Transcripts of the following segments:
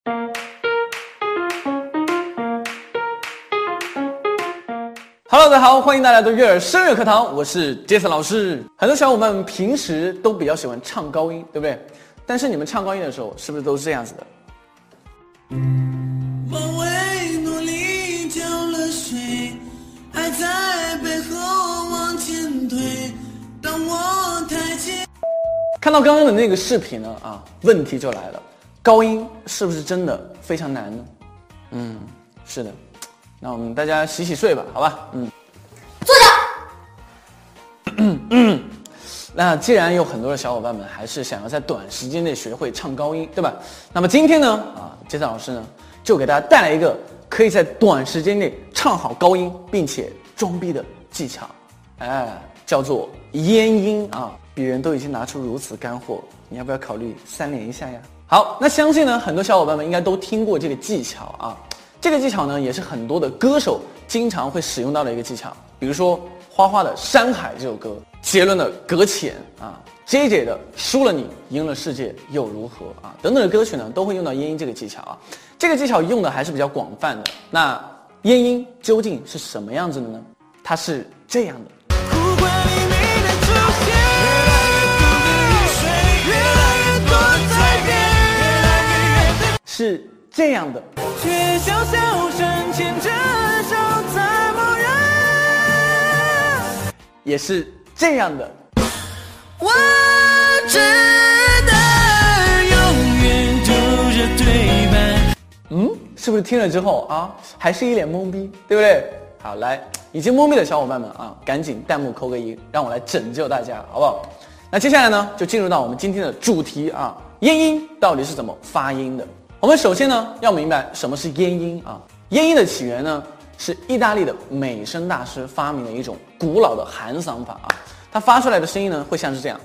Hello， 大家好，欢迎大家来到悦耳声乐课堂，我是 Jason 老师。很多小伙伴们平时都比较喜欢唱高音，对不对？但是你们唱高音的时候，是不是都是这样子的？ 往为努力浇了水，爱在背后往前推。当我抬起， 看到刚刚的那个视频呢，问题就来了，高音是不是真的非常难呢？是的。那我们大家洗洗睡吧，好吧？ 坐下。 那既然有很多的小伙伴们还是想要在短时间内学会唱高音，对吧？那么今天呢，Jason老师呢就给大家带来一个可以在短时间内唱好高音并且装逼的技巧，叫做咽音啊！别人都已经拿出如此干货，你要不要考虑3连一下呀？好，那相信呢很多小伙伴们应该都听过这个技巧啊。这个技巧呢，也是很多的歌手经常会使用到的一个技巧，比如说花花的《山海》这首歌，杰伦的《搁浅》JJ 的《输了你赢了世界又如何》等等的歌曲呢，都会用到咽音这个技巧这个技巧用的还是比较广泛的。那咽音究竟是什么样子的呢？它是这样的。是这样的。 却笑笑声牵着手在默认， 也是这样的。 我只能永远读着对白。 是不是听了之后还是一脸懵逼，对不对？好，来，已经懵逼的小伙伴们赶紧弹幕扣个1，让我来拯救大家，好不好？那接下来呢，就进入到我们今天的主题咽音到底是怎么发音的？我们首先呢要明白什么是咽音咽音的起源呢是意大利的美声大师发明的一种古老的含嗓法它发出来的声音呢会像是这样，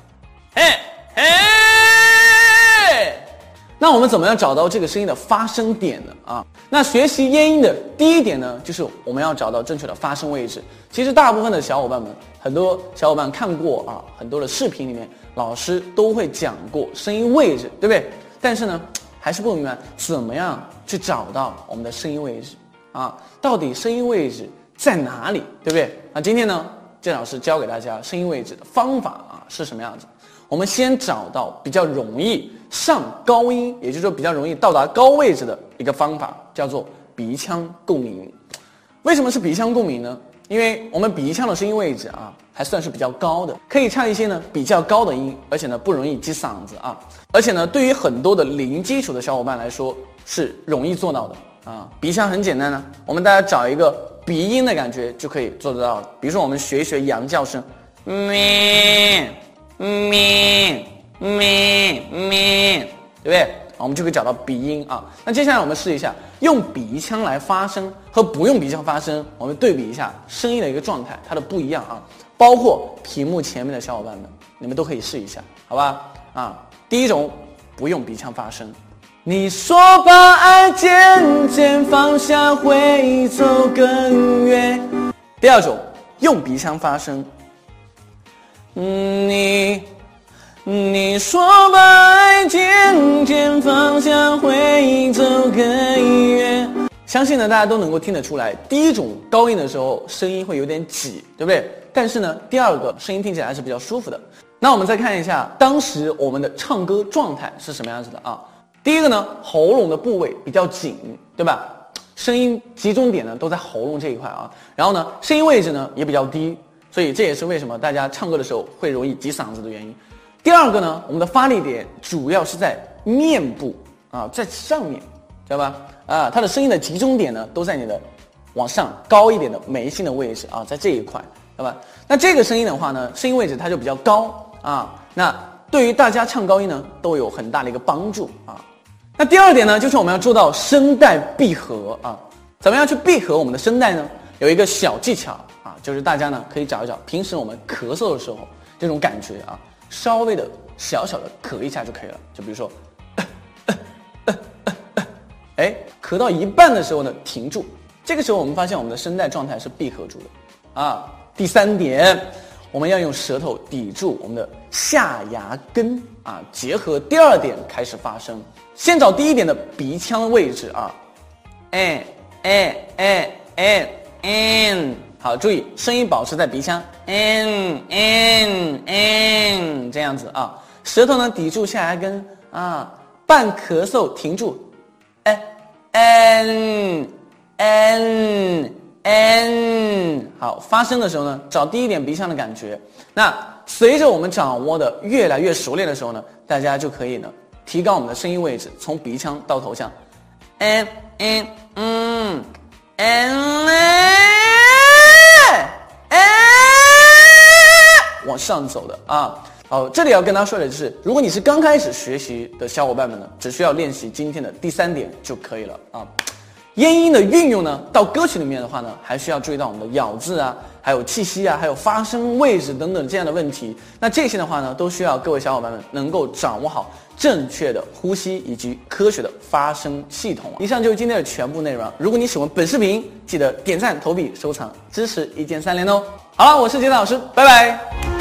那我们怎么样找到这个声音的发声点呢那学习咽音的第一点呢，就是我们要找到正确的发声位置。其实大部分的小伙伴们，很多小伙伴看过很多的视频里面，老师都会讲过声音位置，对不对？但是呢还是不明白怎么样去找到我们的声音位置到底声音位置在哪里，对不对？那今天呢，郑老师教给大家声音位置的方法是什么样子。我们先找到比较容易上高音，也就是说比较容易到达高位置的一个方法，叫做鼻腔共鸣。为什么是鼻腔共鸣呢？因为我们鼻腔的声音位置还算是比较高的，可以唱一些呢比较高的音，而且呢不容易挤嗓子而且呢对于很多的零基础的小伙伴来说是容易做到的鼻腔很简单呢，我们大家找一个鼻音的感觉就可以做得到了。比如说我们学一学羊叫声，咩咩咩咩，对不对？我们就可以找到鼻音那接下来我们试一下用鼻腔来发声和不用鼻腔发声，我们对比一下声音的一个状态，它的不一样包括屏幕前面的小伙伴们，你们都可以试一下，好吧第一种不用鼻腔发声，你说把爱渐渐放下会走更远。第二种用鼻腔发声，你说把爱渐渐放下会走更远。相信呢大家都能够听得出来，第一种高音的时候声音会有点挤，对不对？但是呢第二个声音听起来还是比较舒服的。那我们再看一下当时我们的唱歌状态是什么样子的第一个呢，喉咙的部位比较紧，对吧？声音集中点呢都在喉咙这一块然后呢声音位置呢也比较低，所以这也是为什么大家唱歌的时候会容易挤嗓子的原因。第二个呢，我们的发力点主要是在面部在上面，知道吧？它的声音的集中点呢都在你的往上高一点的眉心的位置在这一块，知道吧？那这个声音的话呢，声音位置它就比较高那对于大家唱高音呢都有很大的一个帮助那第二点呢，就是我们要做到声带闭合怎么样去闭合我们的声带呢？有一个小技巧就是大家呢可以找一找平时我们咳嗽的时候这种感觉稍微的小小的咳一下就可以了。就比如说咳到一半的时候呢停住，这个时候我们发现我们的声带状态是闭合住的第三点， 我们要用舌头抵住我们的下牙根啊，结合第二点开始发声。先找第一点的鼻腔位置啊，好，注意声音保持在鼻腔，这样子啊，舌头呢抵住下牙根啊，半咳嗽停住，好，发声的时候呢，找第一点鼻腔的感觉。那随着我们掌握的越来越熟练的时候呢，大家就可以呢提高我们的声音位置，从鼻腔到头腔，往上走的啊。好，这里要跟大家说的就是，如果你是刚开始学习的小伙伴们呢，只需要练习今天的第3点就可以了啊。咽音的运用呢，到歌曲里面的话呢，还需要注意到我们的咬字啊，还有气息啊，还有发声位置等等这样的问题。那这些的话呢，都需要各位小伙伴们能够掌握好正确的呼吸以及科学的发声系统。以上就是今天的全部内容。如果你喜欢本视频，记得点赞、投币、收藏，支持一键3连哦。好了，我是杰老师，拜拜。